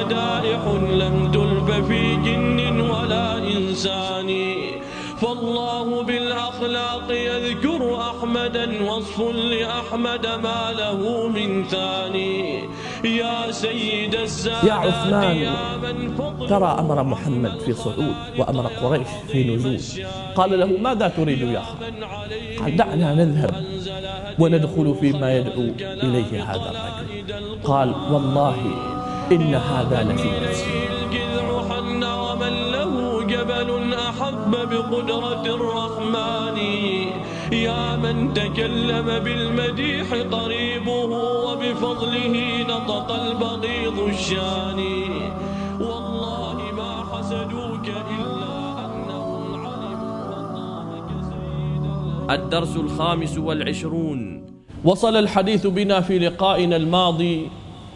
مدائح لم تلف في جن ولا إنسان. فالله بالأخلاق يذكر أحمدا وصف لأحمد ما له من ثاني. يا سيد السادات يا عثمان، ترى أمر محمد في صعود وأمر قريش في نزول. قال له: ماذا تريد يا خالد؟ قال: دعنا نذهب وندخل فيما يدعو إليه هذا الرجل. قال: والله إن هذا لفي نفسي. ومن له جبل أحب بقدرة الرحمن. يا من تكلم بالمديح قريبه وبفضله نطق البغيض الشان. والله ما حسدوك إلا أنهم علموا أطاعك سيدا. الدرس 25. وصل الحديث بنا في لقائنا الماضي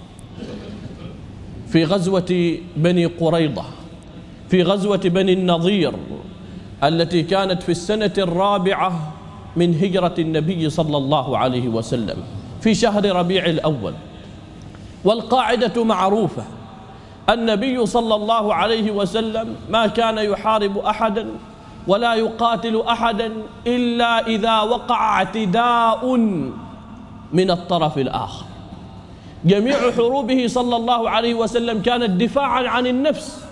في غزوة بني قريظة، في غزوة بني النضير التي كانت في السنة 4 من هجرة النبي صلى الله عليه وسلم في شهر ربيع الأول. والقاعدة معروفة: النبي صلى الله عليه وسلم ما كان يحارب أحدا ولا يقاتل أحدا إلا إذا وقع اعتداء من الطرف الآخر. جميع حروبه صلى الله عليه وسلم كانت دفاعا عن النفس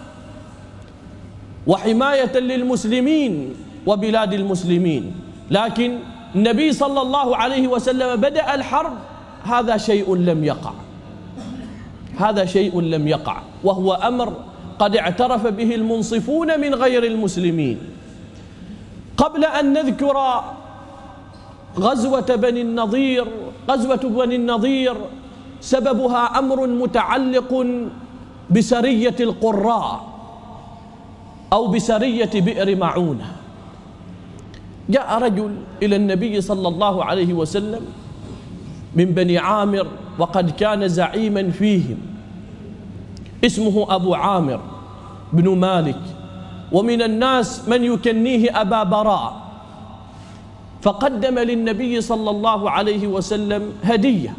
وحماية للمسلمين وبلاد المسلمين، لكن النبي صلى الله عليه وسلم بدأ الحرب هذا شيء لم يقع، هذا شيء لم يقع، وهو أمر قد اعترف به المنصفون من غير المسلمين. قبل أن نذكر غزوة بني النضير، غزوة بني النضير سببها أمر متعلق بسرية القراء أو بسرية بئر معونة. جاء رجل إلى النبي صلى الله عليه وسلم من بني عامر وقد كان زعيما فيهم، اسمه أبو عامر بن مالك، ومن الناس من يكنيه أبا براء. فقدم للنبي صلى الله عليه وسلم هدية.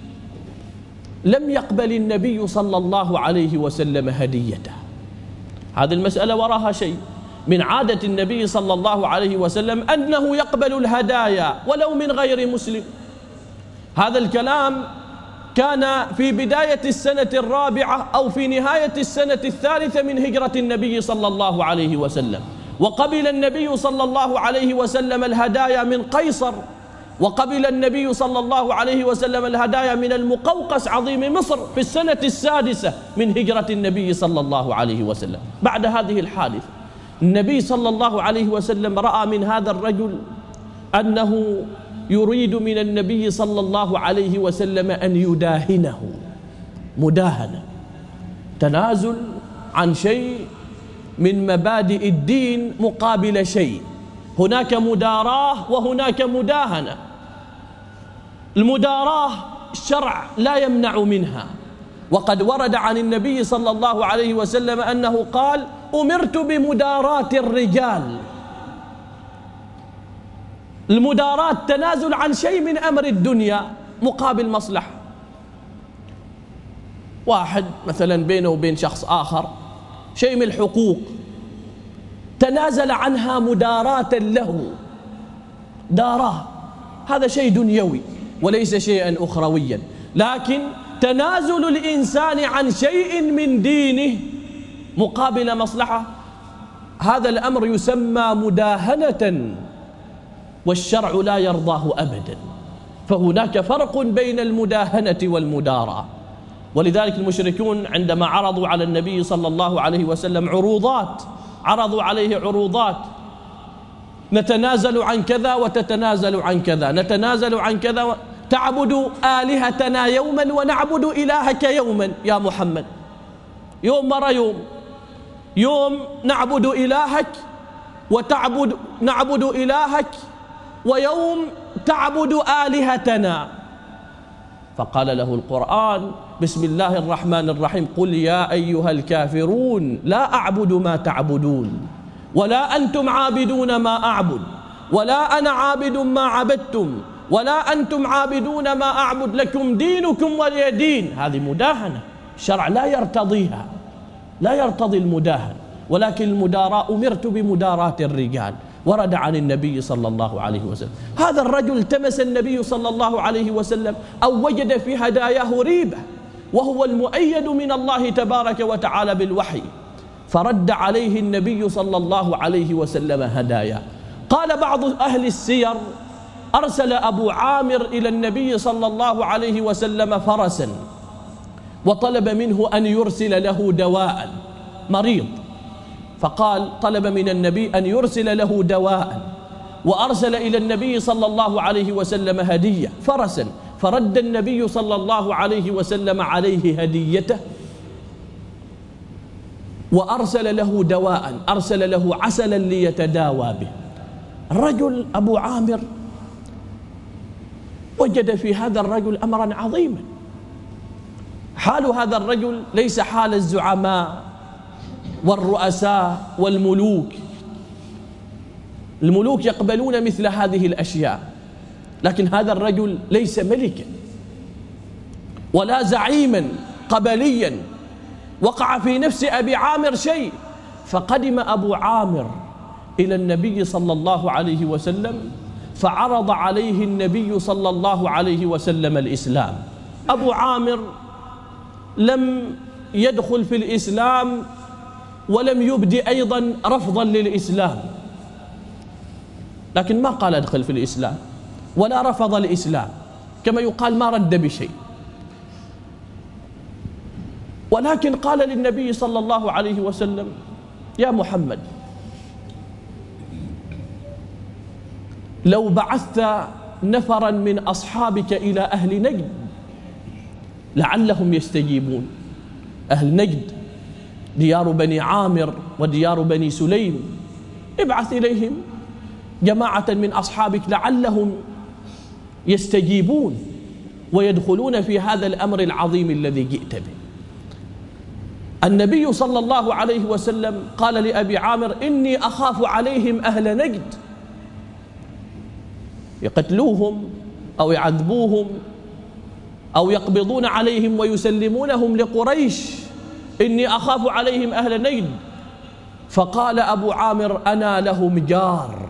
لم يقبل النبي صلى الله عليه وسلم هديته. هذه المسألة وراها شيء. من عادة النبي صلى الله عليه وسلم أنه يقبل الهدايا ولو من غير مسلم. هذا الكلام كان في بداية السنة 4 أو في نهاية السنة 3 من هجرة النبي صلى الله عليه وسلم. وقبل النبي صلى الله عليه وسلم الهدايا من قيصر، وقبل النبي صلى الله عليه وسلم الهدايا من المقوقس عظيم مصر في السنة 6 من هجرة النبي صلى الله عليه وسلم. بعد هذه الحادثة النبي صلى الله عليه وسلم رأى من هذا الرجل أنه يريد من النبي صلى الله عليه وسلم أن يداهنه مداهنة، تنازل عن شيء من مبادئ الدين مقابل شيء. هناك مداراة وهناك مداهنة. المداراة الشرع لا يمنع منها، وقد ورد عن النبي صلى الله عليه وسلم أنه قال: أمرت بمداراة الرجال. المداراة تنازل عن شيء من أمر الدنيا مقابل مصلحة. واحد مثلا بينه وبين شخص آخر شيء من الحقوق، تنازل عنها مداراة له، داراه، هذا شيء دنيوي وليس شيئا أخرويا. لكن تنازل الإنسان عن شيء من دينه مقابل مصلحة، هذا الأمر يسمى مداهنة، والشرع لا يرضاه أبدا. فهناك فرق بين المداهنة والمداراة. ولذلك المشركون عندما عرضوا على النبي صلى الله عليه وسلم عروضات، عرضوا عليه عروضات: نتنازل عن كذا وتتنازل عن كذا، نتنازل عن كذا، تعبد آلهتنا يوما ونعبد إلهك يوما يا محمد. يوم مرة يوم نعبد إلهك نعبد إلهك، ويوم تعبد آلهتنا. فقال له القرآن: بسم الله الرحمن الرحيم، قل يا أيها الكافرون لا أعبد ما تعبدون ولا أنتم عابدون ما أعبد ولا أنا عابد ما عبدتم ولا أنتم عابدون ما أعبد، لكم دينكم ولي دين. هذه مداهنة، الشرع لا يرتضيها. لا يرتضي المداهن، ولكن المداراة أمرت بمداراة الرجال، ورد عن النبي صلى الله عليه وسلم. هذا الرجل التمس النبي صلى الله عليه وسلم أو وجد في هداياه ريبة، وهو المؤيد من الله تبارك وتعالى بالوحي، فرد عليه النبي صلى الله عليه وسلم هدايا. قال بعض أهل السير: أرسل أبو عامر إلى النبي صلى الله عليه وسلم فرسا، وطلب منه أن يرسل له دواء، مريض، فقال طلب من النبي أن يرسل له دواء، وأرسل إلى النبي صلى الله عليه وسلم هدية فرسا، فرد النبي صلى الله عليه وسلم عليه هديته، وأرسل له دواء، أرسل له عسلا ليتداوى به. الرجل أبو عامر وجد في هذا الرجل أمرا عظيما. حال هذا الرجل ليس حال الزعماء والرؤساء والملوك. الملوك يقبلون مثل هذه الأشياء، لكن هذا الرجل ليس ملكا ولا زعيما قبليا. وقع في نفس أبي عامر شيء، فقدم أبو عامر إلى النبي صلى الله عليه وسلم، فعرض عليه النبي صلى الله عليه وسلم الإسلام. أبو عامر لم يدخل في الإسلام ولم يبدي أيضا رفضا للإسلام، لكن ما قال ادخل في الإسلام ولا رفض الإسلام، كما يقال ما رد بشيء، ولكن قال للنبي صلى الله عليه وسلم: يا محمد، لو بعثت نفرا من أصحابك إلى أهل نجد لعلهم يستجيبون. أهل نجد ديار بني عامر وديار بني سليم، ابعث إليهم جماعة من أصحابك لعلهم يستجيبون ويدخلون في هذا الأمر العظيم الذي جئت به. النبي صلى الله عليه وسلم قال لأبي عامر: إني أخاف عليهم أهل نجد، يقتلوهم أو يعذبوهم أو يقبضون عليهم ويسلمونهم لقريش، إني أخاف عليهم أهل نجد. فقال أبو عامر: أنا لهم جار،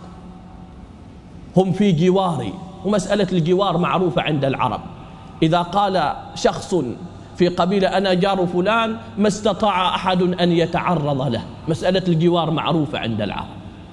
هم في جواري. ومسألة الجوار معروفة عند العرب، إذا قال شخص في قبيلة أنا جار فلان ما استطاع أحد أن يتعرض له. مسألة الجوار معروفة عند العرب.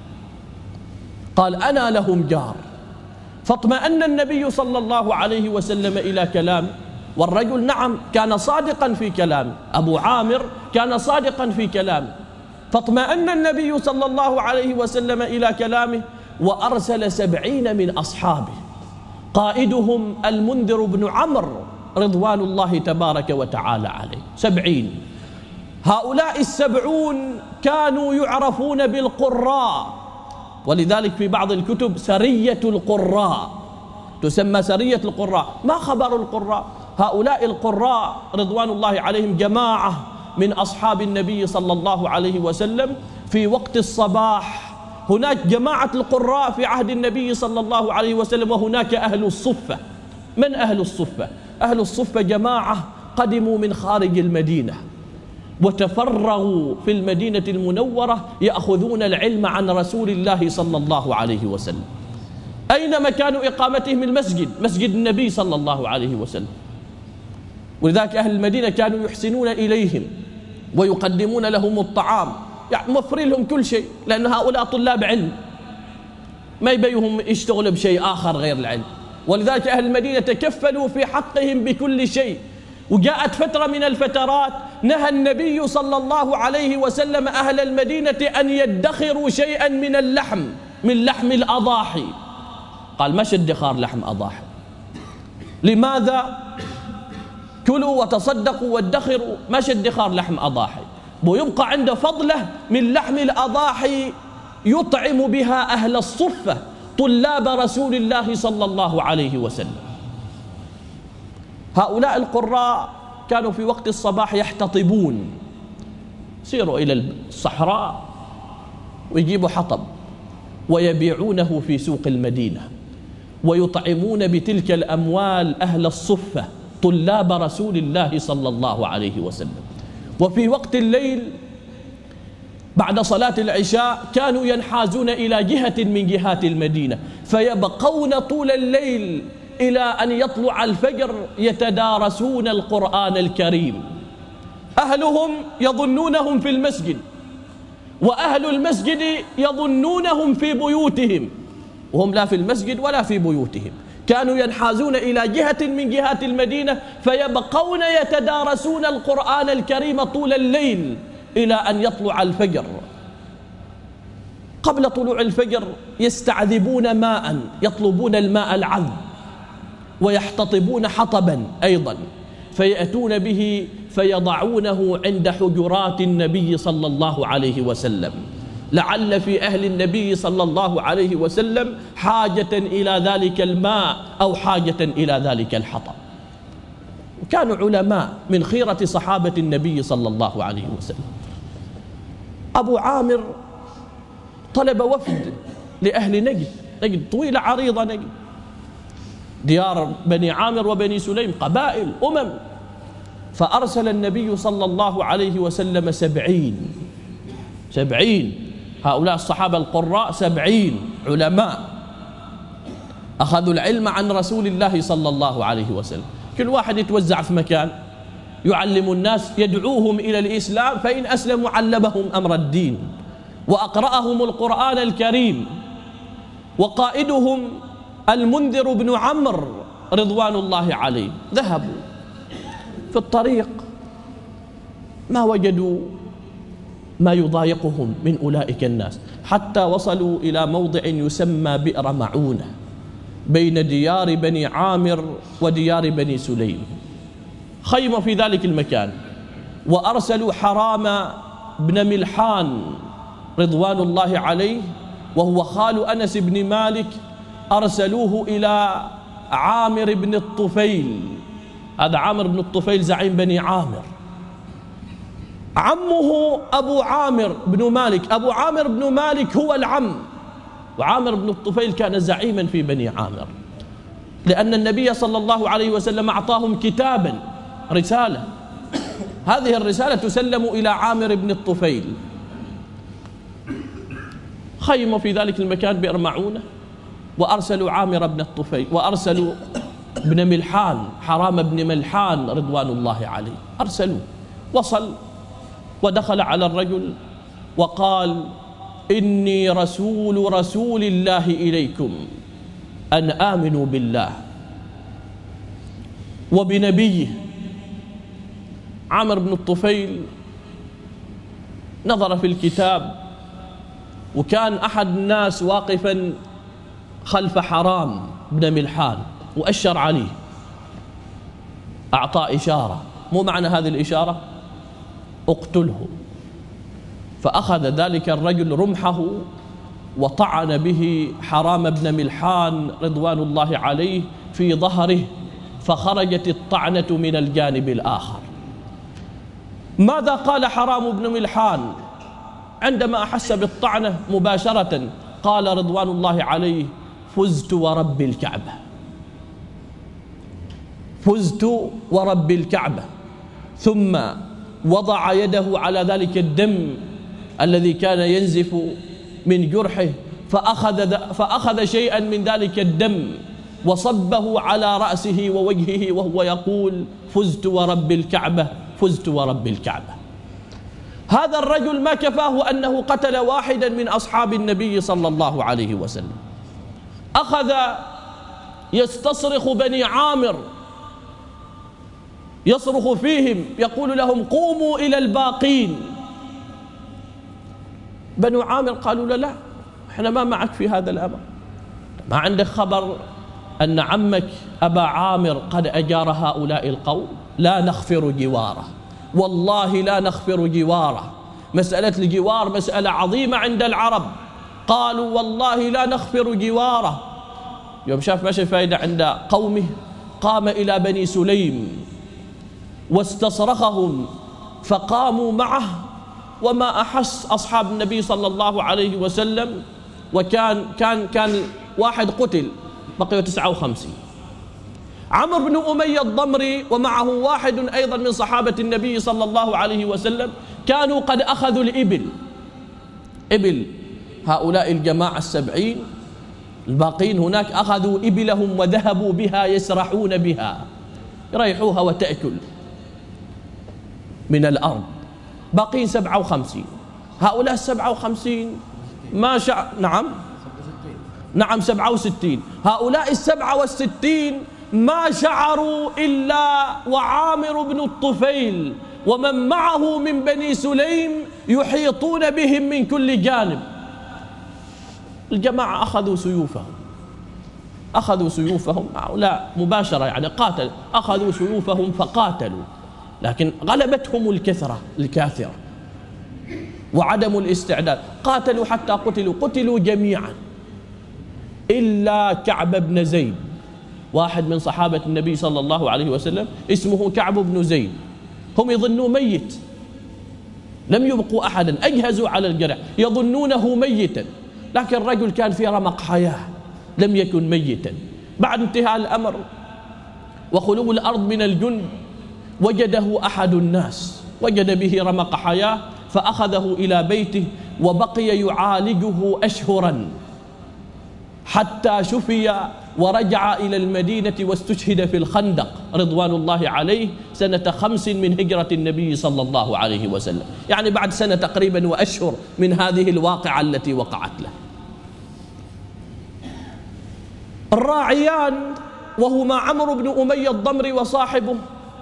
قال: أنا لهم جار. فاطمأن النبي صلى الله عليه وسلم إلى كلام، والرجل نعم كان صادقا في كلام، أبو عامر كان صادقا في كلام. فاطمأن النبي صلى الله عليه وسلم إلى كلامه، وأرسل 70 من أصحابه، قائدهم المنذر بن عمرو رضوان الله تبارك وتعالى عليه. 70. هؤلاء 70 كانوا يعرفون بالقراء، ولذلك في بعض الكتب سرية القراء، تسمى سرية القراء. ما خبر القراء؟ هؤلاء القراء رضوان الله عليهم جماعة من أصحاب النبي صلى الله عليه وسلم في وقت الصباح. هناك جماعة القراء في عهد النبي صلى الله عليه وسلم، وهناك أهل الصفة. من أهل الصفة؟ أهل الصفة جماعة قدموا من خارج المدينة وتفرغوا في المدينة المنورة يأخذون العلم عن رسول الله صلى الله عليه وسلم. أين مكان إقامتهم؟ المسجد، مسجد النبي صلى الله عليه وسلم. ولذلك أهل المدينة كانوا يحسنون إليهم ويقدمون لهم الطعام، يعني موفرين لهم كل شيء، لأن هؤلاء طلاب علم ما يبيهم يشتغلوا بشيء آخر غير العلم. ولذلك أهل المدينة تكفلوا في حقهم بكل شيء. وجاءت فترة من الفترات نهى النبي صلى الله عليه وسلم أهل المدينة أن يدخروا شيئا من اللحم، من لحم الأضاحي. قال: مش ادخار لحم أضاحي. لماذا؟ كلوا وتصدقوا وادخروا، مش ادخار لحم أضاحي، ويبقى عنده فضله من لحم الأضاحي يطعم بها أهل الصفة طلاب رسول الله صلى الله عليه وسلم. هؤلاء القراء كانوا في وقت الصباح يحتطبون، سيروا إلى الصحراء ويجيبوا حطب ويبيعونه في سوق المدينة، ويطعمون بتلك الأموال أهل الصفة طلاب رسول الله صلى الله عليه وسلم. وفي وقت الليل بعد صلاة العشاء كانوا ينحازون إلى جهة من جهات المدينة فيبقون طول الليل إلى أن يطلع الفجر يتدارسون القرآن الكريم. أهلهم يظنونهم في المسجد، وأهل المسجد يظنونهم في بيوتهم، وهم لا في المسجد ولا في بيوتهم. كانوا ينحازون إلى جهة من جهات المدينة فيبقون يتدارسون القرآن الكريم طول الليل إلى أن يطلع الفجر. قبل طلوع الفجر يستعذبون ماء، يطلبون الماء العذب، ويحتطبون حطبا أيضا فيأتون به فيضعونه عند حجرات النبي صلى الله عليه وسلم، لعل في أهل النبي صلى الله عليه وسلم حاجة إلى ذلك الماء أو حاجة إلى ذلك الحطب. وكانوا علماء من خيرة صحابة النبي صلى الله عليه وسلم. أبو عامر طلب وفد لأهل نجد، نجد طويلة عريضة، نجد ديار بني عامر وبني سليم قبائل أمم، فأرسل النبي صلى الله عليه وسلم 70 هؤلاء الصحابة القراء 70 علماء أخذوا العلم عن رسول الله صلى الله عليه وسلم. كل واحد يتوزع في مكان يعلم الناس، يدعوهم إلى الإسلام، فإن أسلموا علمهم أمر الدين وأقرأهم القرآن الكريم. وقائدهم المنذر بن عمرو رضوان الله عليه ذهبوا في الطريق ما وجدوا ما يضايقهم من أولئك الناس، حتى وصلوا إلى موضع يسمى بئر معونة بين ديار بني عامر وديار بني سليم. خيموا في ذلك المكان وأرسلوا حرام بن ملحان رضوان الله عليه وهو خال أنس بن مالك، أرسلوه إلى عامر بن الطفيل. هذا عامر بن الطفيل زعيم بني عامر، عمه أبو عامر بن مالك. أبو عامر بن مالك هو العم، وعامر بن الطفيل كان زعيما في بني عامر، لأن النبي صلى الله عليه وسلم أعطاهم كتابا، رسالة، هذه الرسالة تسلم إلى عامر بن الطفيل. خيموا في ذلك المكان بئر معونة وأرسلوا عامر بن الطفيل، وأرسلوا ابن ملحان حرام بن ملحان رضوان الله عليه، أرسلوه. وصل ودخل على الرجل وقال: إني رسول الله إليكم أن آمنوا بالله وبنبيه. عامر بن الطفيل نظر في الكتاب، وكان أحد الناس واقفا خلف حرام بن ملحان وأشر عليه، أعطى إشارة. مو معنى هذه الإشارة اقتله. فأخذ ذلك الرجل رمحه وطعن به حرام بن ملحان رضوان الله عليه في ظهره، فخرجت الطعنة من الجانب الآخر. ماذا قال حرام بن ملحان عندما أحس بالطعنة مباشرة؟ قال رضوان الله عليه: فزت ورب الكعبة، فزت ورب الكعبة. ثم وضع يده على ذلك الدم الذي كان ينزف من جرحه، فأخذ شيئا من ذلك الدم وصبه على رأسه ووجهه وهو يقول: فزت ورب الكعبة، فزت ورب الكعبة. هذا الرجل ما كفاه أنه قتل واحدا من أصحاب النبي صلى الله عليه وسلم، أخذ يستصرخ بني عامر، يصرخ فيهم يقول لهم: قوموا إلى الباقين. بنو عامر قالوا له: لا، احنا ما معك في هذا الأمر، ما عندك خبر أن عمك أبا عامر قد أجار هؤلاء القوم؟ لا نغفر جواره، والله لا نغفر جواره. مسألة الجوار مسألة عظيمة عند العرب، قالوا والله لا نغفر جواره. يوم شاف ما فايدة عند قومه قام إلى بني سليم واستصرخهم فقاموا معه، وما أحس أصحاب النبي صلى الله عليه وسلم، وكان واحد قتل، بقي 59. عمرو بن أمية الضمري ومعه واحد أيضا من صحابة النبي صلى الله عليه وسلم كانوا قد أخذوا الإبل، إبل هؤلاء الجماعة 70 الباقين هناك أخذوا إبلهم وذهبوا بها يسرحون بها، يريحوها وتأكل من الأرض. باقين 57. هؤلاء 57 ما نعم 67. هؤلاء 67 ما شعروا إلا وعامر بن الطفيل ومن معه من بني سليم يحيطون بهم من كل جانب. الجماعة أخذوا سيوفهم لا مباشرة يعني قاتل، أخذوا سيوفهم فقاتلوا، لكن غلبتهم الكاثرة وعدم الاستعداد، قاتلوا حتى قتلوا جميعا إلا كعب بن زيد، واحد من صحابة النبي صلى الله عليه وسلم اسمه كعب بن زيد. هم يظنوا ميت، لم يبقوا أحدا، أجهزوا على الجرح يظنونه ميتا، لكن الرجل كان في رمق حياة لم يكن ميتا. بعد انتهاء الأمر وخلو الأرض من الجند وجده أحد الناس، وجد به رمق حياة فأخذه إلى بيته وبقي يعالجه أشهرا حتى شفي ورجع إلى المدينة واستشهد في الخندق رضوان الله عليه سنة 5 من هجرة النبي صلى الله عليه وسلم، يعني بعد سنة تقريبا وأشهر من هذه الواقعة التي وقعت له. الراعيان وهما عمرو بن أمية الضمري وصاحبه،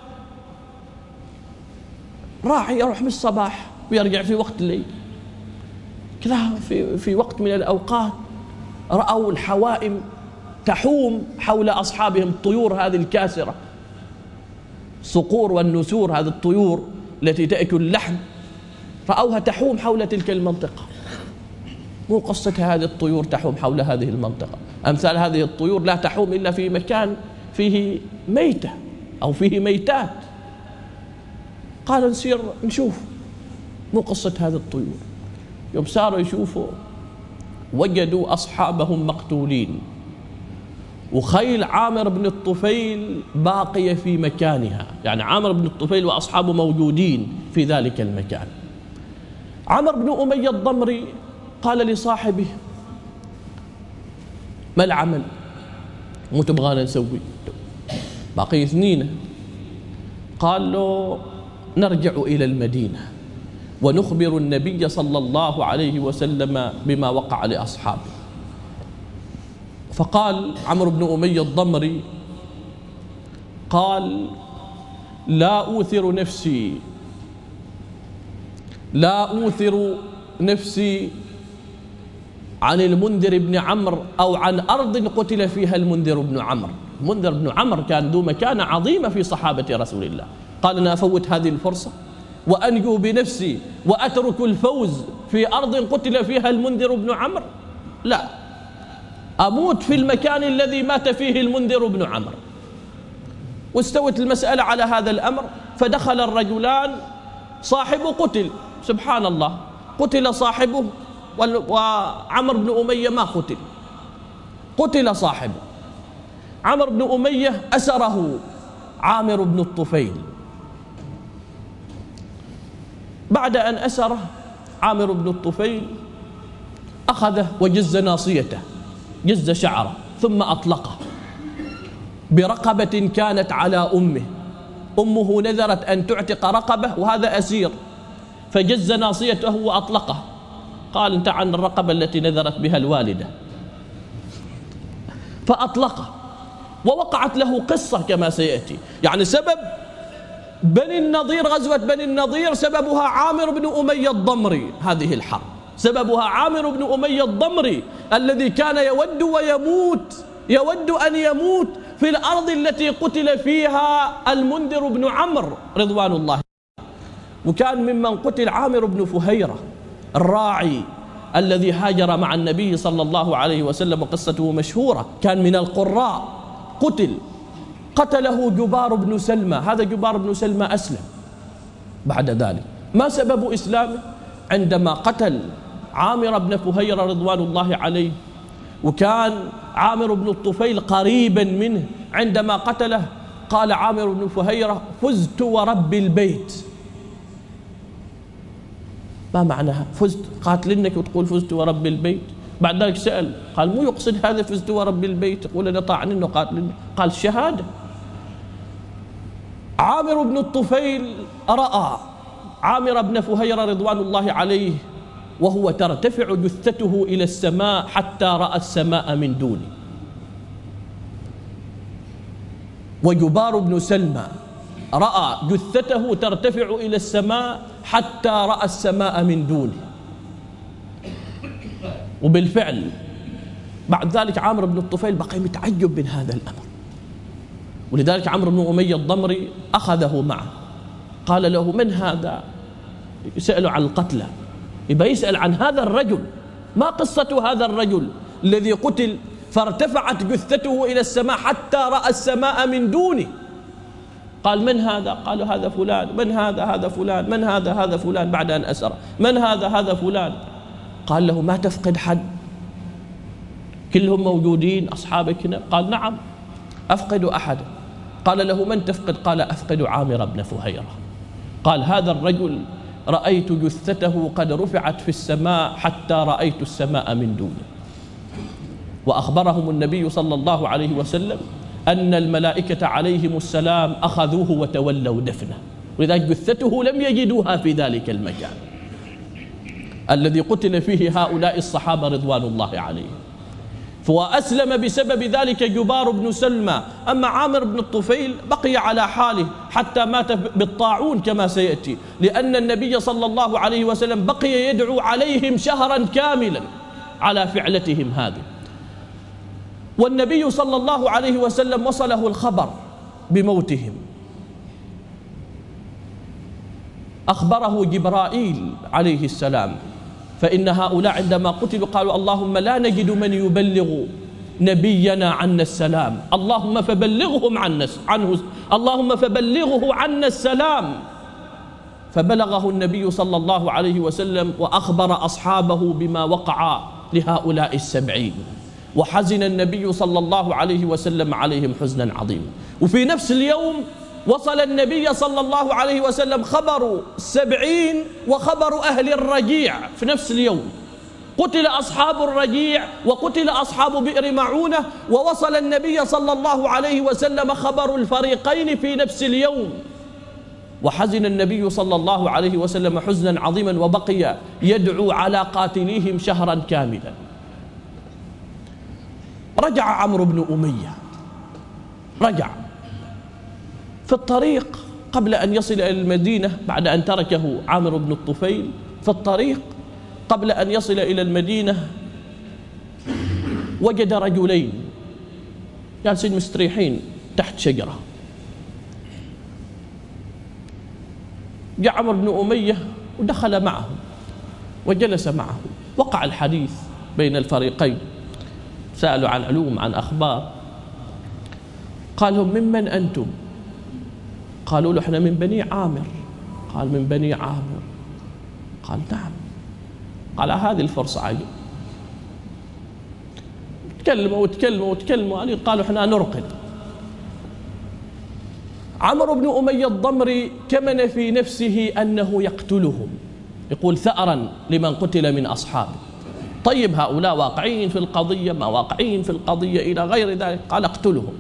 راعي يروح بالصباح ويرجع في وقت الليل كذا، في وقت من الأوقات رأوا الحوائم تحوم حول أصحابهم، الطيور هذه الكاسرة، الصقور والنسور، هذه الطيور التي تأكل اللحم، رأوها تحوم حول تلك المنطقة. مو قصة هذه الطيور تحوم حول هذه المنطقة، أمثال هذه الطيور لا تحوم إلا في مكان فيه ميتة أو فيه ميتات. قال نسير نشوف، مو قصة هذه الطيور. يوم ساروا يشوفوا وجدوا أصحابهم مقتولين، وخيل عامر بن الطفيل باقية في مكانها، يعني عامر بن الطفيل وأصحابه موجودين في ذلك المكان. عمرو بن أمية الضمري قال لصاحبه ما العمل؟ مو تبغانا نسوي؟ باقي 2. قال له نرجع إلى المدينة ونخبر النبي صلى الله عليه وسلم بما وقع لأصحابه. فقال عمرو بن أمية الضمري قال لا أوثر نفسي عن المنذر بن عمرو أو عن أرض قتل فيها المنذر بن عمرو. المنذر بن عمرو كان ذو مكانة عظيمة في صحابة رسول الله. قال أنا أفوت هذه الفرصة وأنجو بنفسي وأترك الفوز في أرض قتل فيها المنذر بن عمرو؟ لا، أموت في المكان الذي مات فيه المنذر بن عمرو. واستوت المسألة على هذا الأمر، فدخل الرجلان، صاحبه قتل، سبحان الله، قتل صاحبه وعمرو بن أمية ما قتل صاحبه. عمرو بن أمية أسره عامر بن الطفيل. بعد أن أسره عامر بن الطفيل أخذه وجز ناصيته، جز شعره، ثم أطلقه برقبة كانت على أمه نذرت أن تعتق رقبة وهذا أسير، فجز ناصيته وأطلقه. قال انت عن الرقبة التي نذرت بها الوالدة، فأطلقه. ووقعت له قصة كما سيأتي، يعني سبب بني النضير، غزوة بني النضير سببها عامر بن أمية الضمري، هذه الحرب سببها عامر بن أمية الضمري الذي كان يود أن يموت في الأرض التي قتل فيها المنذر بن عمرو رضوان الله. وكان ممن قتل عامر بن فهيرة الراعي الذي هاجر مع النبي صلى الله عليه وسلم، وقصته مشهورة، كان من القراء، قتله جبار بن سلمى. هذا جبار بن سلمى أسلم بعد ذلك. ما سبب إسلامه؟ عندما قتل عامر بن فهيرة رضوان الله عليه، وكان عامر بن الطفيل قريبا منه عندما قتله قال عامر بن فهيرة: فزت ورب البيت. ما معناها فزت؟ قاتلنك وتقول فزت ورب البيت؟ بعد ذلك سأل قال: مو يقصد هذا فزت ورب البيت، يقول أنا طاعني قاتلني. قال: الشهادة. عامر بن الطفيل رأى عامر بن فهيرة رضوان الله عليه وهو ترتفع جثته إلى السماء حتى رأى السماء من دونه. وجبار بن سلمى رأى جثته ترتفع إلى السماء حتى رأى السماء من دونه. وبالفعل بعد ذلك عامر بن الطفيل بقي متعجب من هذا الأمر، ولذلك عمرو بن أمية الضمري أخذه معه، قال له: من هذا؟ يسأله عن القتلى، يبقى يسأل عن هذا الرجل، ما قصة هذا الرجل الذي قتل فارتفعت جثته إلى السماء حتى رأى السماء من دونه. قال: من هذا؟ قالوا: هذا فلان. من هذا؟ هذا فلان. من هذا؟ هذا فلان. بعد أن أسر: من هذا؟ هذا فلان. قال له: ما تفقد حد؟ كلهم موجودين أصحابك هنا؟ قال: نعم أفقد أحد. قال له: من تفقد؟ قال: أفقد عامر بن فهيرة. قال: هذا الرجل رأيت جثته قد رفعت في السماء حتى رأيت السماء من دونه. وأخبرهم النبي صلى الله عليه وسلم أن الملائكة عليهم السلام أخذوه وتولوا دفنه، ولذلك جثته لم يجدوها في ذلك المكان الذي قتل فيه هؤلاء الصحابة رضوان الله عليهم. وأسلم بسبب ذلك جبار بن سلمى. أما عامر بن الطفيل بقي على حاله حتى مات بالطاعون كما سيأتي، لأن النبي صلى الله عليه وسلم بقي يدعو عليهم شهرا كاملا على فعلتهم هذه. والنبي صلى الله عليه وسلم وصله الخبر بموتهم، أخبره جبرائيل عليه السلام، فإن هؤلاء عندما قتلوا قالوا: اللهم لا نجد من يبلغ نبينا عنا السلام، اللهم فبلغهم عنه اللهم فبلغه عنا السلام. فبلغه النبي صلى الله عليه وسلم وأخبر أصحابه بما وقع لهؤلاء 70، وحزن النبي صلى الله عليه وسلم عليهم حزنا عظيما. وفي نفس اليوم وصل النبي صلى الله عليه وسلم خبر 70 وخبر أهل الرجيع في نفس اليوم. قتل أصحاب الرجيع وقتل أصحاب بئر معونة، ووصل النبي صلى الله عليه وسلم خبر الفريقين في نفس اليوم، وحزن النبي صلى الله عليه وسلم حزنا عظيما، وبقي يدعو على قاتليهم شهرا كاملا. رجع عمرو بن أمية، رجع في الطريق قبل أن يصل إلى المدينة، بعد أن تركه عامر بن الطفيل في الطريق قبل أن يصل إلى المدينة وجد رجلين جالسين مستريحين تحت شجرة. جاء عمرو بن أمية ودخل معهم وجلس معهم، وقع الحديث بين الفريقين، سألوا عن علوم عن أخبار. قال لهم: ممن أنتم؟ قالوا له: احنا من بني عامر. قال: من بني عامر؟ قال: نعم. قال: هذه الفرصة عجب. تكلموا قالوا: احنا نرقد. عمرو بن أمية الضمري كمن في نفسه أنه يقتلهم، يقول: ثأرا لمن قتل من أصحابه. طيب هؤلاء واقعين في القضية ما واقعين في القضية إلى غير ذلك. قال: اقتلهم.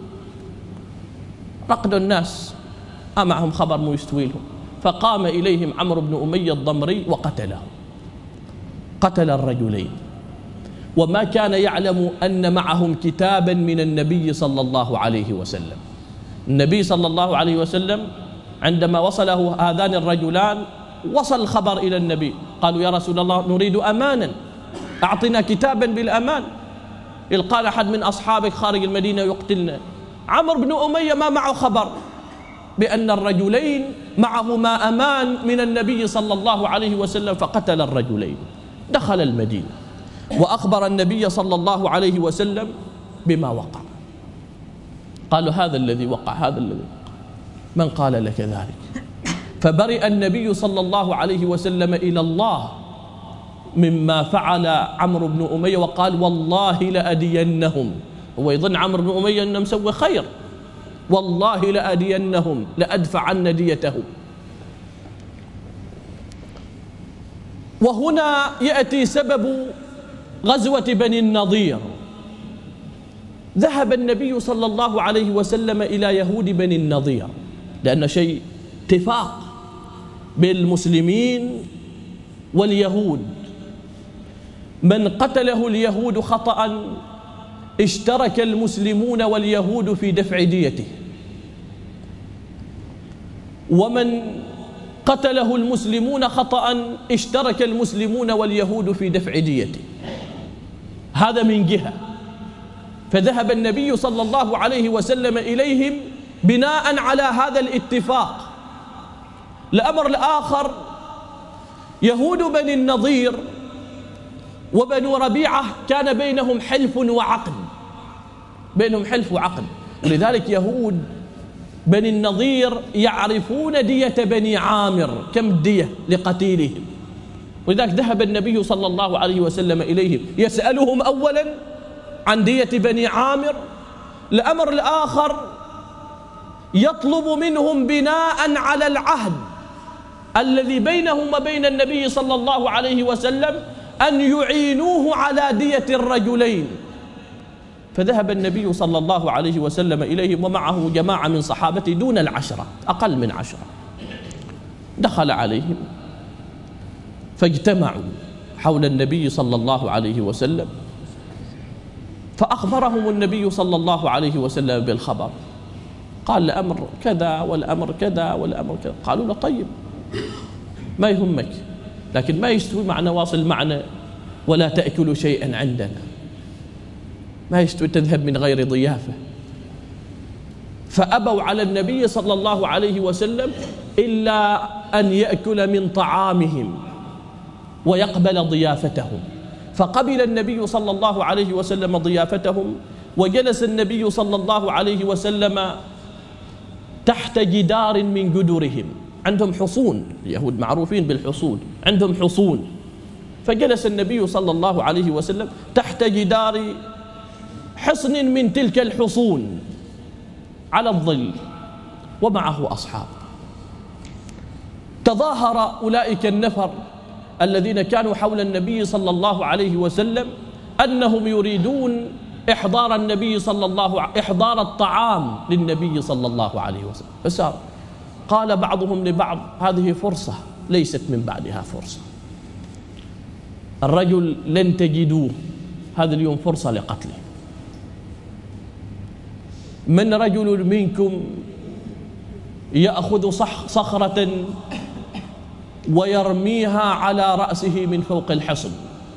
رقدوا الناس ما معهم خبر مو يستوي لهم، فقام إليهم عمرو بن أمية الضمري وقتله، قتل الرجلين، وما كان يعلم أن معهم كتابا من النبي صلى الله عليه وسلم. النبي صلى الله عليه وسلم عندما وصله هذان الرجلان وصل الخبر إلى النبي، قالوا: يا رسول الله نريد أمانا، أعطنا كتابا بالأمان، قال أحد من أصحابك خارج المدينة يقتلنا. عمرو بن أمية ما معه خبر بأن الرجلين معهما أمان من النبي صلى الله عليه وسلم، فقتل الرجلين. دخل المدينة وأخبر النبي صلى الله عليه وسلم بما وقع. قالوا: هذا الذي وقع، هذا الذي وقع. من قال لك ذلك؟ فبرئ النبي صلى الله عليه وسلم إلى الله مما فعل عمرو بن أمية، وقال: والله لأدينهم. هو يظن عمرو بن أمية أنه مسوي خير، والله لآدينهم لأدفعن ديتهم. وهنا يأتي سبب غزوة بني النضير. ذهب النبي صلى الله عليه وسلم إلى يهود بني النضير لأن شيء اتفاق بين المسلمين واليهود، من قتله اليهود خطأ اشترك المسلمون واليهود في دفع ديته، ومن قتله المسلمون خطأ اشترك المسلمون واليهود في دفع ديته. هذا من جهة. فذهب النبي صلى الله عليه وسلم إليهم بناء على هذا الاتفاق. الأمر الآخر، يهود بني النضير وبنو ربيعة كان بينهم حلف وعقد، بينهم حلف وعقد، ولذلك يهود بني النضير يعرفون دية بني عامر، كم الدية لقتيلهم، ولذلك ذهب النبي صلى الله عليه وسلم إليهم يسألهم أولا عن دية بني عامر. الأمر الآخر، يطلب منهم بناء على العهد الذي بينهم وبين النبي صلى الله عليه وسلم أن يعينوه على دية الرجلين. فذهب النبي صلى الله عليه وسلم إليهم ومعه جماعة من صحابته دون العشرة، أقل من 10. دخل عليهم فاجتمعوا حول النبي صلى الله عليه وسلم، فأخبرهم النبي صلى الله عليه وسلم بالخبر. قال الأمر كذا والأمر كذا والأمر كذا. قالوا له طيب ما يهمك، لكن ما يستوي معنا واصل معنا ولا تأكل شيئا عندنا، ما يستوي تذهب من غير ضيافة. فأبوا على النبي صلى الله عليه وسلم إلا أن يأكل من طعامهم ويقبل ضيافتهم. فقبل النبي صلى الله عليه وسلم ضيافتهم، وجلس النبي صلى الله عليه وسلم تحت جدار من جدرهم. عندهم حصون، اليهود معروفين بالحصون، عندهم حصون. فجلس النبي صلى الله عليه وسلم تحت جدار حصن من تلك الحصون على الظل، ومعه أصحاب. تظاهر أولئك النفر الذين كانوا حول النبي صلى الله عليه وسلم أنهم يريدون إحضار النبي صلى الله إحضار الطعام للنبي صلى الله عليه وسلم. فسار قال بعضهم لبعض هذه فرصة ليست من بعدها فرصة، الرجل لن تجدوه هذا اليوم فرصة لقتله. من رجل منكم يأخذ صخرة ويرميها على رأسه من فوق الحصن.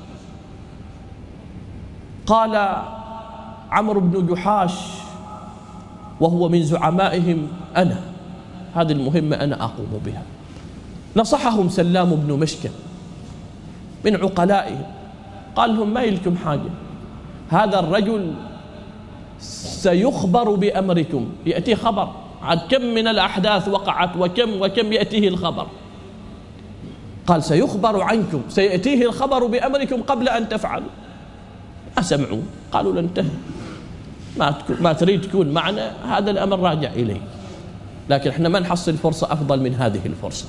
قال عمرو بن جحاش وهو من زعمائهم أنا هذه المهمة أنا أقوم بها. نصحهم سلام بن مشكم من عقلائهم، قال لهم ما يلكم حاجة، هذا الرجل سيخبر بأمركم، يأتي خبر عن كم من الأحداث وقعت وكم يأتيه الخبر. قال سيخبر عنكم، سيأتيه الخبر بأمركم قبل أن تفعلوا. أسمعوا قالوا لن تهد، ما تريد تكون معنا، هذا الأمر راجع إليه، لكن احنا ما نحصل فرصة أفضل من هذه الفرصة.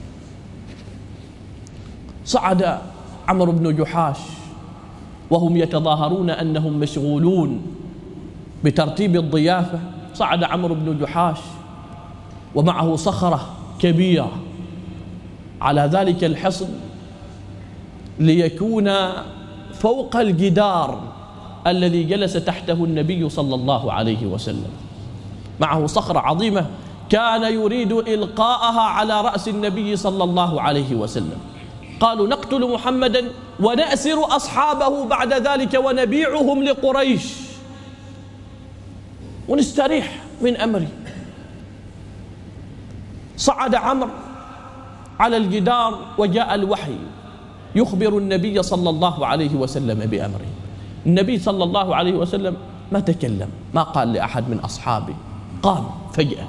صعد عمرو بن جحاش وهم يتظاهرون أنهم مشغولون بترتيب الضيافة. صعد عمرو بن جحاش ومعه صخرة كبيرة على ذلك الحصن ليكون فوق الجدار الذي جلس تحته النبي صلى الله عليه وسلم. معه صخرة عظيمة كان يريد إلقاءها على رأس النبي صلى الله عليه وسلم. قالوا نقتل محمدا ونأسر أصحابه بعد ذلك ونبيعهم لقريش ونستريح من أمره. صعد عمرو على الجدار وجاء الوحي يخبر النبي صلى الله عليه وسلم بأمره. النبي صلى الله عليه وسلم ما تكلم، ما قال لأحد من أصحابه، قام فجأة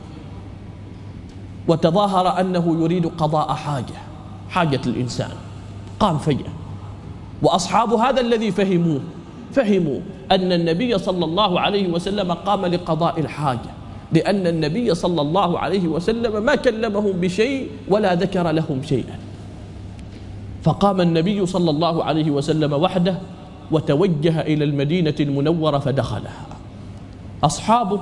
وتظاهر أنه يريد قضاء حاجة الإنسان، قام فجأة. وأصحاب هذا الذي فهموا أن النبي صلى الله عليه وسلم قام لقضاء الحاجة، لأن النبي صلى الله عليه وسلم ما كلمهم بشيء ولا ذكر لهم شيئا. فقام النبي صلى الله عليه وسلم وحده وتوجه إلى المدينة المنورة فدخلها. أصحابه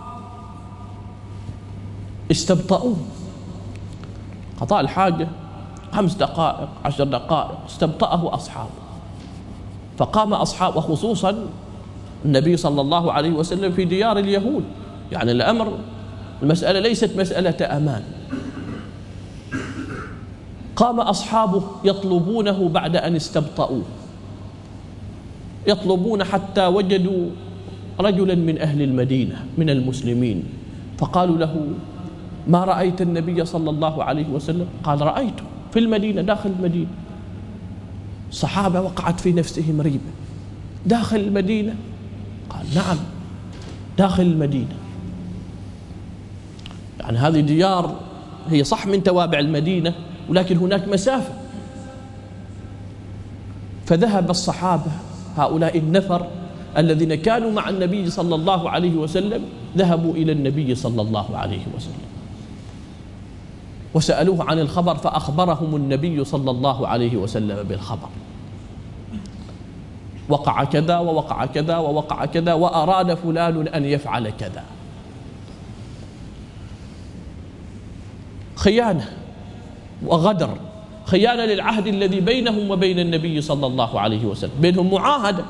استبطؤوه، قضاء الحاجة 5 دقائق 10 دقائق استبطأه أصحابه. فقام أصحابه، وخصوصا النبي صلى الله عليه وسلم في ديار اليهود، يعني المسألة ليست مسألة أمان. قام أصحابه يطلبونه بعد أن استبطؤوه، يطلبون حتى وجدوا رجلا من أهل المدينة من المسلمين، فقالوا له: ما رأيت النبي صلى الله عليه وسلم؟ قال: رأيته في المدينة، داخل المدينة. الصحابة وقعت في نفسهم ريبة، داخل المدينة؟ قال: نعم داخل المدينة. يعني هذه ديار هي صح من توابع المدينة، ولكن هناك مسافة. فذهب الصحابة هؤلاء النفر الذين كانوا مع النبي صلى الله عليه وسلم، ذهبوا إلى النبي صلى الله عليه وسلم وسألوه عن الخبر، فأخبرهم النبي صلى الله عليه وسلم بالخبر. وقع كذا ووقع كذا ووقع كذا، وأراد فلان أن يفعل كذا. خيانة وغدر، خيانة للعهد الذي بينهم وبين النبي صلى الله عليه وسلم، بينهم معاهدة.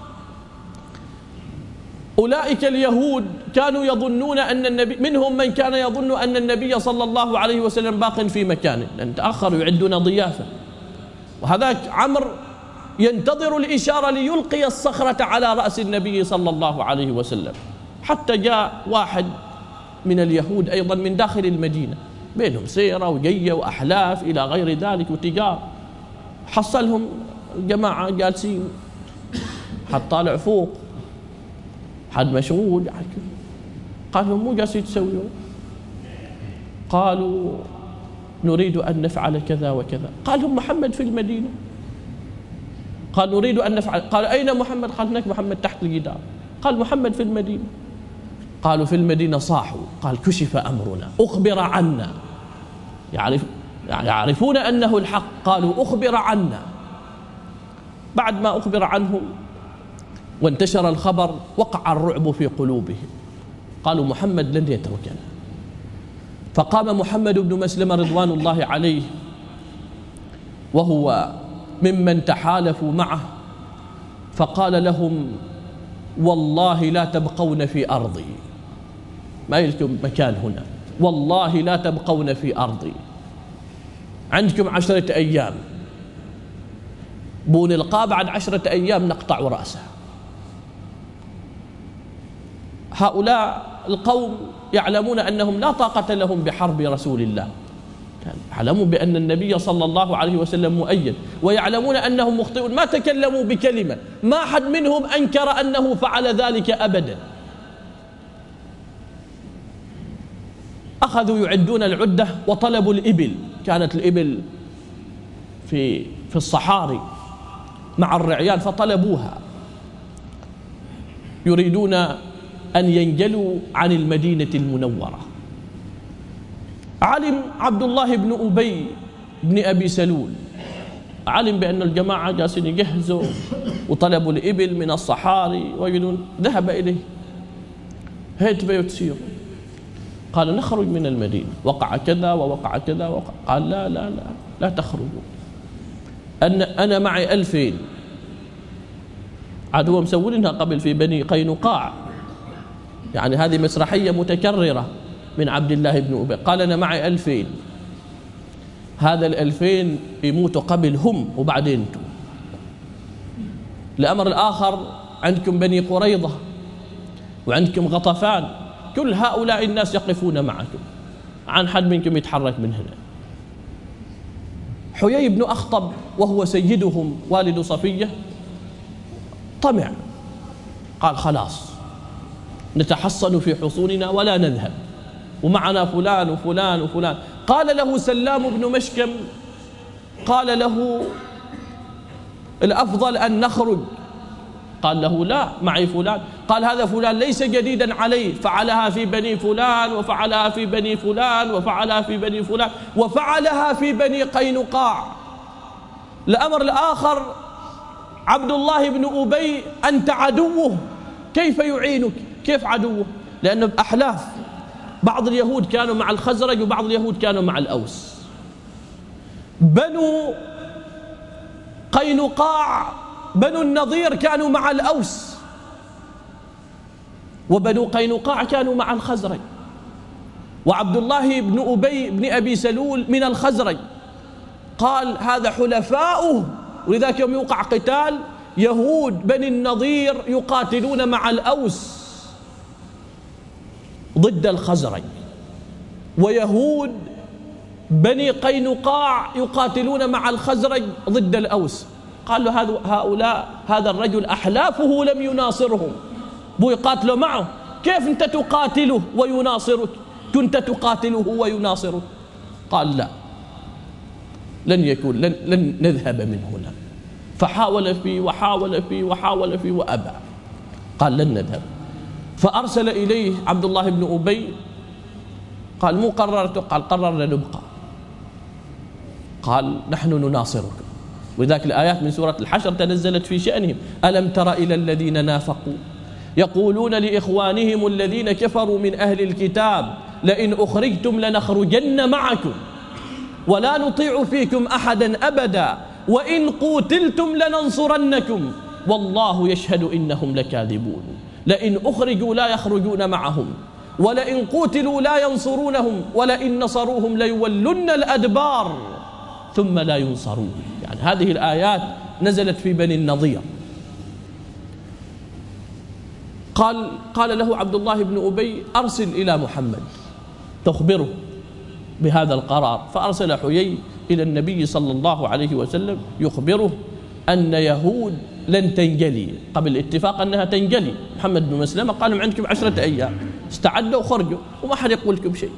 أولئك اليهود كانوا يظنون أن النبي، منهم من كان يظن أن النبي صلى الله عليه وسلم باق في مكانه، لأن تأخروا يعدون ضيافة، وهذاك عمرو ينتظر الإشارة ليلقي الصخرة على رأس النبي صلى الله عليه وسلم. حتى جاء واحد من اليهود أيضا من داخل المدينة، بينهم سيرة وجية وأحلاف إلى غير ذلك وتجار، حصلهم جماعة جالسين، حد طالع فوق، حد مشغول، قال لهم: مو جالسين تسويون؟ قالوا: نريد أن نفعل كذا وكذا. قال لهم: محمد في المدينة. قال: نريد أن نفعل. قال: أين محمد؟ قال: هناك محمد تحت الجدار. قال: محمد في المدينة. قالوا: في المدينة. صاحوا. قال: كشف أمرنا، أخبر عنا، يعرفون أنه الحق. قالوا: أخبر عنا. بعد ما أخبر عنهم وانتشر الخبر، وقع الرعب في قلوبهم، قالوا: محمد لن يتركنا. فقام محمد بن مسلمة رضوان الله عليه، وهو ممن تحالفوا معه، فقال لهم: والله لا تبقون في أرضي، ما لكم مكان هنا، والله لا تبقون في أرضي، عندكم 10 أيام، بو نلقاه بعد 10 أيام نقطع رأسه. هؤلاء القوم يعلمون أنهم لا طاقة لهم بحرب رسول الله، يعلمون بأن النبي صلى الله عليه وسلم مؤيد، ويعلمون أنهم مخطئون، ما تكلموا بكلمة، ما حد منهم أنكر أنه فعل ذلك أبدا. أخذوا يعدون العدة وطلبوا الإبل، كانت الإبل في الصحاري مع الرعيان، فطلبوها، يريدون أن ينجلوا عن المدينة المنورة. علم عبد الله بن أبي بن أبي سلول، علم بأن الجماعة جالسين يجهزوا وطلبوا الإبل من الصحاري ويقولون، ذهب إليه: هات بيوتسير. قال: نخرج من المدينة، وقع كذا ووقع كذا ووقع. قال: لا لا لا لا تخرجوا، أنا معي 2000. عاد هو مسولينها قبل في بني قينقاع، يعني هذه مسرحية متكررة من عبد الله بن أبي. قال: أنا معي 2000، هذا 2000 يموتوا قبل هم وبعدين انتم. الأمر الآخر، عندكم بني قريظة وعندكم غطفان، كل هؤلاء الناس يقفون معكم، عن حد منكم يتحرك من هنا. حيي بن أخطب وهو سيدهم والد صفية طمع، قال: خلاص نتحصن في حصوننا ولا نذهب، ومعنا فلان وفلان وفلان. قال له سلام بن مشكم، قال له: الأفضل أن نخرج قال له لا، معي فلان. قال هذا فلان ليس جديدا عليه، فعلها في بني فلان وفعلها في بني فلان وفعلها في بني فلان وفعلها في بني قينقاع. الأمر الآخر عبد الله بن أبي أنت عدوه، كيف يعينك؟ كيف عدوه؟ لأنه بأحلاف، بعض اليهود كانوا مع الخزرج وبعض اليهود كانوا مع الأوس. بنو قينقاع بنو النضير كانوا مع الأوس، وبنو قينقاع كانوا مع الخزرج، وعبد الله بن أبي بن أبي سلول من الخزرج. قال هذا حلفاؤه، ولذلك يوم يوقع قتال يهود بني النضير يقاتلون مع الأوس ضد الخزرج، ويهود بني قينقاع يقاتلون مع الخزرج ضد الأوس. قال له هؤلاء هذا الرجل أحلافه لم يناصرهم، بو يقاتلوا معه، كيف أنت تقاتله ويناصرك؟ كنت تقاتله ويناصرك؟ قال لا، لن يكون، لن نذهب من هنا. فحاول فيه وحاول فيه وحاول فيه وأبى، قال لن نذهب. فأرسل إليه عبد الله بن أبي، قال مو قررت؟ قال قررنا نبقى. قال نحن نناصرك. وذاك الآيات من سورة الحشر تنزلت في شأنهم: ألم تر إلى الذين نافقوا يقولون لإخوانهم الذين كفروا من أهل الكتاب لئن أخرجتم لنخرجن معكم ولا نطيع فيكم أحدا أبدا وإن قوتلتم لننصرنكم والله يشهد إنهم لكاذبون. لئن أخرجوا لا يخرجون معهم ولئن قوتلوا لا ينصرونهم ولئن نصروهم ليولن الأدبار ثم لا ينصرون. يعني هذه الآيات نزلت في بني النضير. قال له عبد الله بن أبي أرسل إلى محمد تخبره بهذا القرار. فأرسل حيي إلى النبي صلى الله عليه وسلم يخبره أن يهود لن تنجلي، قبل الاتفاق أنها تنجلي. محمد بن مسلمة قال لهم عندكم 10 أيام، استعدوا وخرجوا وما حد يقول لكم شيء.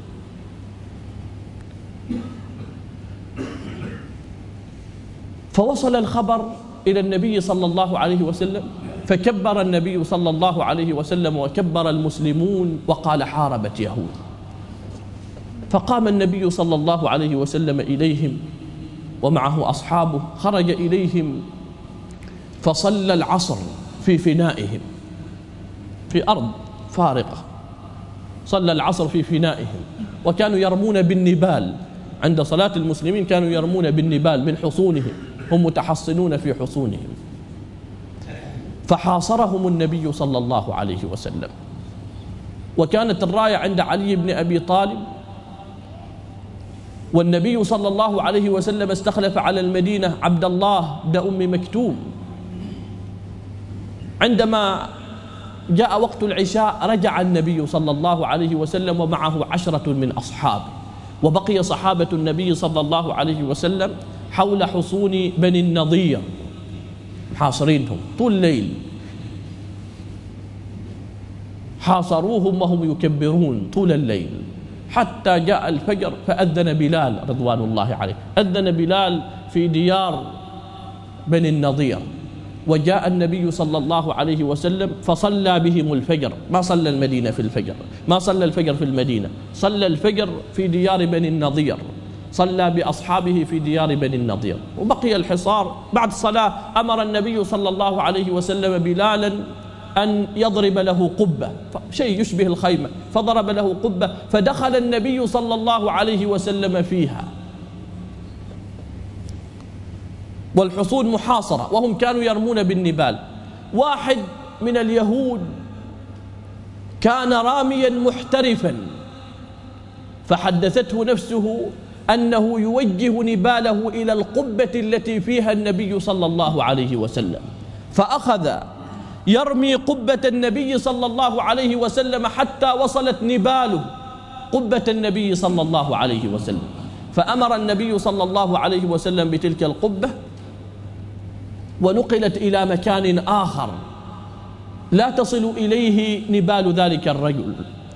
فوصل الخبر إلى النبي صلى الله عليه وسلم، فكبر النبي صلى الله عليه وسلم وكبر المسلمون وقال حاربت يهود. فقام النبي صلى الله عليه وسلم إليهم ومعه أصحابه، خرج إليهم فصلى العصر في فنائهم، في أرض فارقة، صلى العصر في فنائهم. وكانوا يرمون بالنبال، عند صلاة المسلمين كانوا يرمون بالنبال من حصونهم، هم متحصنون في حصونهم. فحاصرهم النبي صلى الله عليه وسلم، وكانت الراية عند علي بن أبي طالب. والنبي صلى الله عليه وسلم استخلف على المدينة عبد الله بن أم مكتوم. عندما جاء وقت العشاء رجع النبي صلى الله عليه وسلم ومعه 10 من أصحابه، وبقي صحابة النبي صلى الله عليه وسلم حول حصون بني النضير حاصرينهم طول الليل، حاصروهم وهم يكبرون طول الليل حتى جاء الفجر. فأذن بلال رضوان الله عليه، أذن بلال في ديار بني النضير، وجاء النبي صلى الله عليه وسلم فصلى بهم الفجر. ما صلى المدينة في الفجر، ما صلى الفجر في المدينة، صلى الفجر في ديار بني النضير، صلى بأصحابه في ديار بني النضير. وبقي الحصار. بعد الصلاة أمر النبي صلى الله عليه وسلم بلالا أن يضرب له قبة، شيء يشبه الخيمة، فضرب له قبة، فدخل النبي صلى الله عليه وسلم فيها. والحصون محاصرة وهم كانوا يرمون بالنبال. واحد من اليهود كان راميا محترفا، فحدثته نفسه أنه يوجه نباله إلى القبة التي فيها النبي صلى الله عليه وسلم، فأخذ يرمي قبة النبي صلى الله عليه وسلم حتى وصلت نباله قبة النبي صلى الله عليه وسلم. فأمر النبي صلى الله عليه وسلم بتلك القبة، ونقلت إلى مكان آخر لا تصل إليه نبال ذلك الرجل.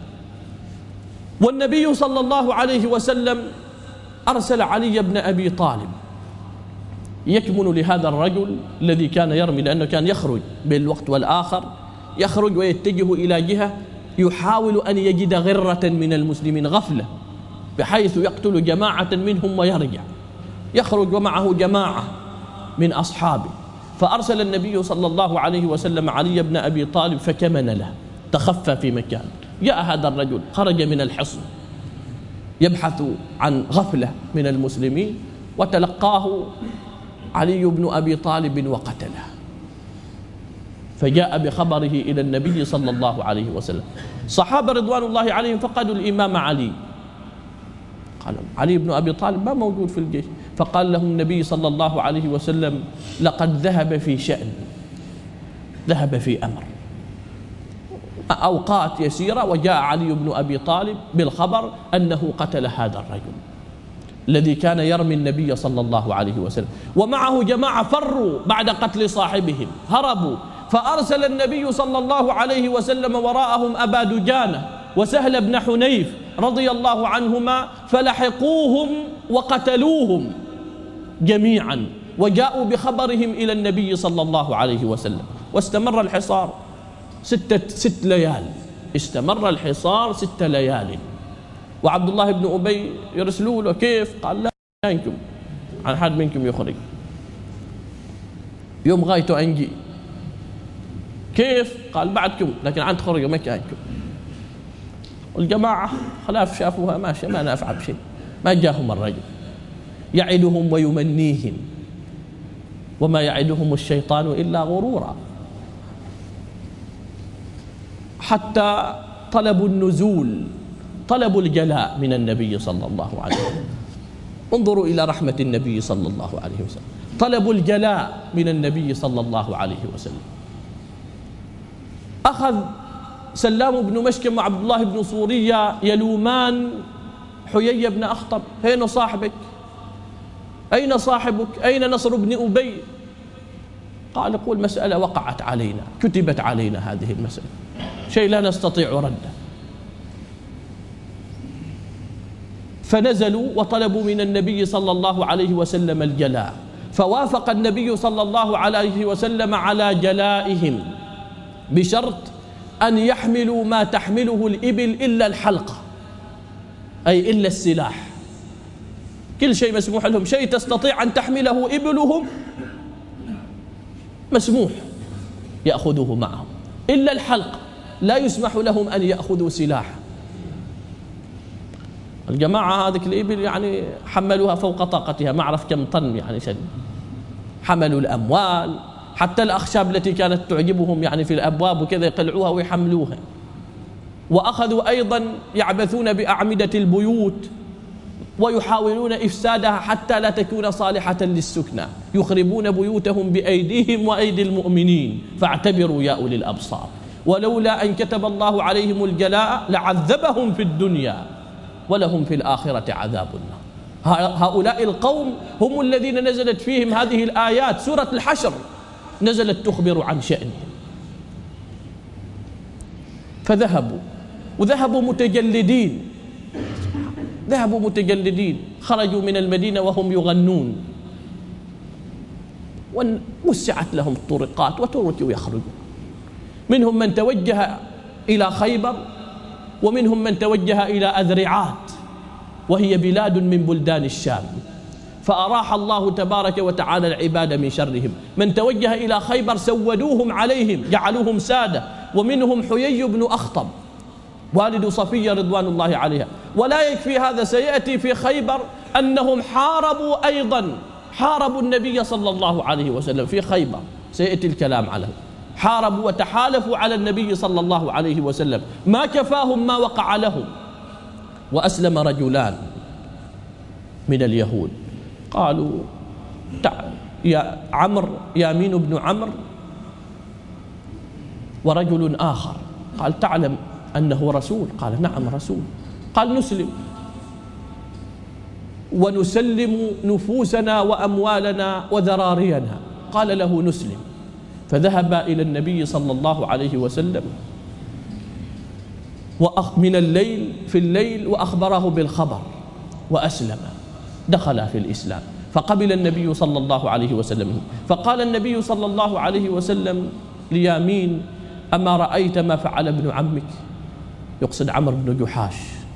والنبي صلى الله عليه وسلم أرسل علي بن أبي طالب يكمن لهذا الرجل الذي كان يرمي، لأنه كان يخرج بالوقت والآخر، يخرج ويتجه إلى جهة يحاول أن يجد غرة من المسلمين، غفلة، بحيث يقتل جماعة منهم ويرجع، يخرج ومعه جماعة من أصحابه. فأرسل النبي صلى الله عليه وسلم علي بن أبي طالب فكمن له، تخفى في مكان. جاء هذا الرجل خرج من الحصن يبحث عن غفلة من المسلمين، وتلقاه علي بن أبي طالب وقتله. فجاء بخبره إلى النبي صلى الله عليه وسلم. صحابة رضوان الله عليهم فقدوا الإمام علي، قال علي بن أبي طالب ما موجود في الجيش. فقال لهم النبي صلى الله عليه وسلم لقد ذهب في شأن، ذهب في أمر. أوقات يسيرة وجاء علي بن أبي طالب بالخبر أنه قتل هذا الرجل الذي كان يرمي النبي صلى الله عليه وسلم، ومعه جماعة فروا بعد قتل صاحبهم، هربوا. فأرسل النبي صلى الله عليه وسلم وراءهم أبا دجانة وسهل بن حنيف رضي الله عنهما، فلحقوهم وقتلوهم جميعا، وجاءوا بخبرهم إلى النبي صلى الله عليه وسلم. واستمر الحصار 6 ليال، استمر الحصار 6 ليال. وعبد الله بن أبي يرسلوا له، كيف؟ قال لا يمكن عن حد منكم يخرج، يوم غايته أنجي. كيف؟ قال بعدكم، لكن عن تخرجوا مكانكم. والجماعة خلاف شافوها ماشية ما نافع بشيء، ما جاهم الرجل يعدهم ويمنيهم، وما يعدهم الشيطان إلا غرورا، حتى طلبوا النزول، طلبوا الجلاء من النبي صلى الله عليه وسلم. انظروا إلى رحمة النبي صلى الله عليه وسلم، طلبوا الجلاء من النبي صلى الله عليه وسلم. أخذ سلام بن مشكم وعبد الله بن صورية يلومان حيي بن أخطب، أين صاحبك؟ أين صاحبك؟ أين نصر بن أبي؟ قال قول مسألة وقعت علينا، كتبت علينا هذه المسألة، شيء لا نستطيع رده. فنزلوا وطلبوا من النبي صلى الله عليه وسلم الجلاء، فوافق النبي صلى الله عليه وسلم على جلائهم بشرط أن يحملوا ما تحمله الإبل إلا الحلقة، أي إلا السلاح. كل شيء مسموح لهم، شيء تستطيع أن تحمله إبلهم مسموح يأخذوه معهم، إلا الحلقة لا يسمح لهم أن يأخذوا سلاحا. الجماعة هذه الإبل يعني حملوها فوق طاقتها، ما أعرف كم طن يعني شد، حملوا الأموال، حتى الأخشاب التي كانت تعجبهم يعني في الأبواب وكذا يقلعوها ويحملوها. وأخذوا أيضا يعبثون بأعمدة البيوت ويحاولون إفسادها حتى لا تكون صالحة للسكنى، يخربون بيوتهم بأيديهم وأيدي المؤمنين. فاعتبروا يا أولي الأبصار، ولولا أن كتب الله عليهم الجلاء لعذبهم في الدنيا ولهم في الآخرة عذاب النار. هؤلاء القوم هم الذين نزلت فيهم هذه الآيات، سورة الحشر نزلت تخبر عن شأنهم. فذهبوا وذهبوا متجلدين، ذهبوا متجلدين، خرجوا من المدينة وهم يغنون، ووسعت لهم الطرقات وتركوا يخرجون. منهم من توجه إلى خيبر، ومنهم من توجه إلى أذرعات، وهي بلاد من بلدان الشام. فأراح الله تبارك وتعالى العباد من شرهم. من توجه إلى خيبر سودوهم عليهم، جعلوهم سادة، ومنهم حيي بن أخطب والد صفية رضوان الله عليها. ولا يكفي هذا، سيأتي في خيبر أنهم حاربوا أيضا، حاربوا النبي صلى الله عليه وسلم في خيبر، سيأتي الكلام عليه. حاربوا وتحالفوا على النبي صلى الله عليه وسلم، ما كفاهم ما وقع لهم. وأسلم رجلان من اليهود، قالوا يا عمرو، يامين بن عمرو، ورجل آخر قال تعلم أنه رسول؟ قال نعم رسول. قال نسلم ونسلم نفوسنا وأموالنا وذرارينا. قال له نسلم. فذهب إلى النبي صلى الله عليه وسلم من الليل في الليل وأخبره بالخبر، وأسلم، دخل في الإسلام. فقبل النبي صلى الله عليه وسلم. فقال النبي صلى الله عليه وسلم ليامين: أما رأيت ما فعل ابن عمك؟ يقصد عمرو بن جحاش،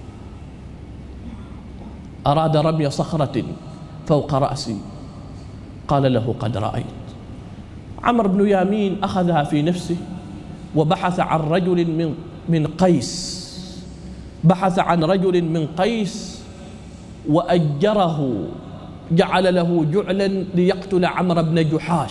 أراد رمي صخرة فوق رأسي. قال له: قد رأيت. عمرو بن يامين أخذها في نفسه وبحث عن رجل من قيس، بحث عن رجل من قيس وأجره، جعل له جعلا ليقتل عمرو بن جحاش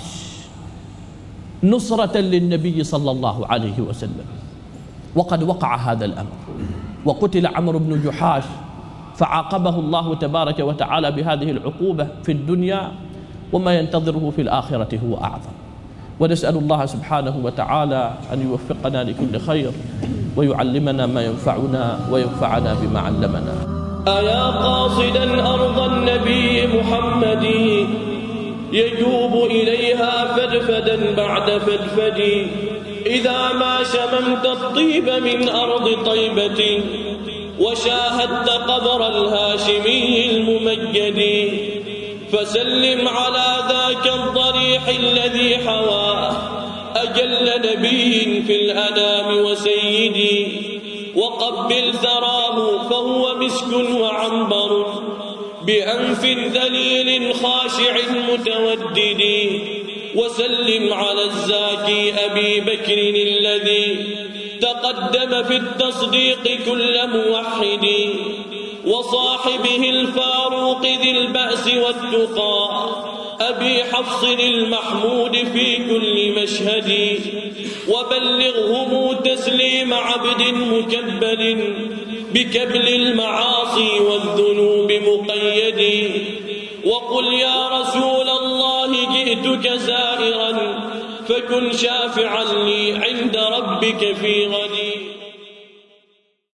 نصرة للنبي صلى الله عليه وسلم. وقد وقع هذا الأمر وقتل عمرو بن جحاش، فعاقبه الله تبارك وتعالى بهذه العقوبة في الدنيا، وما ينتظره في الآخرة هو أعظم. ونسأل الله سبحانه وتعالى أن يوفقنا لكل خير ويعلمنا ما ينفعنا وينفعنا بما علمنا. أيا قاصدا أرض النبي محمد يجوب إليها فدفدا بعد فدفد، إذا ما شممت الطيب من أرض طيبة وشاهدت قبر الهاشمي الممجد، فسلم على ذاك الضريح الذي حواه أجل نبي في الأنام وسيدي، وقبل ثراه فهو مسك وعنبر بأنف ذليل خاشع متودد، وسلم على الزاكي أبي بكر الذي تقدم في التصديق كل موحد، وصاحبه الفاروق ذي البأس والتقى أبي حفص المحمود في كل مشهد، وبلغهم تسليم عبد مكبل بكبل المعاصي والذنوب مقيد، وقل يا رسول الله جئتك زائرا فكن شافعا لي عند ربك في غدي.